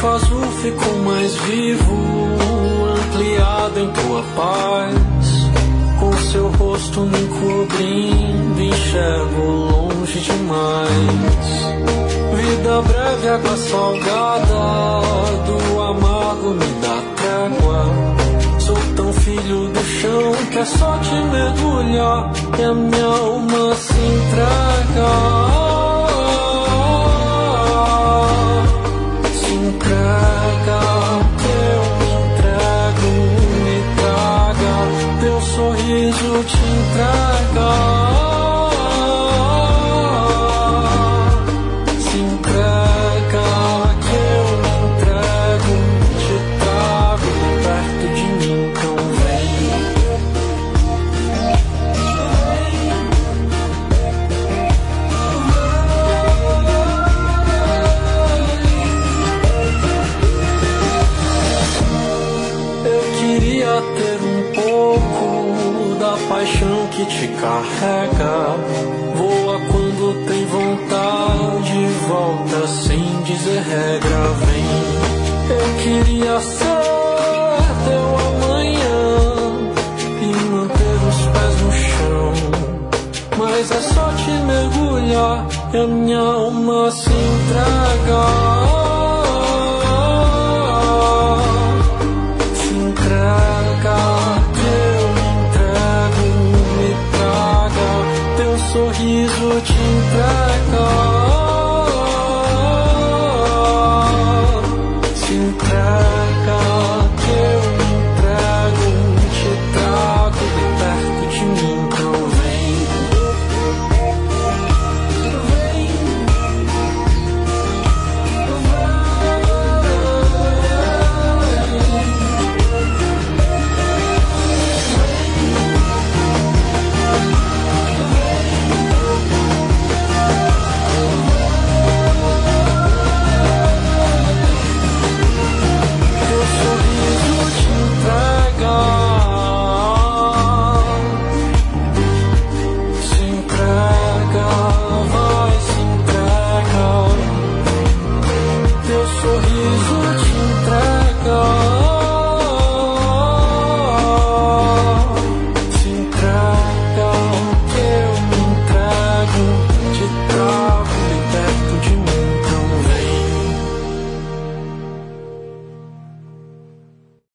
peixe azul ficou mais vivo, ampliado em tua paz. Com seu rosto me cobrindo, enxergo longe demais. Vida breve, água salgada, do amargo me dá trégua. Sou tão filho do chão que é só te mergulhar e a minha alma se entrega. Se entrega, que eu me entrego, me traga, teu sorriso te entrega. Se entrega, que eu me entrego, te trago perto de mim, então vem. Eu queria ter um pouco da paixão que te carrega. Voa quando tem vontade, volta sem dizer regra, vem. Eu queria ser teu amanhã e manter os pés no chão, mas é só te mergulhar e a minha alma se entrega.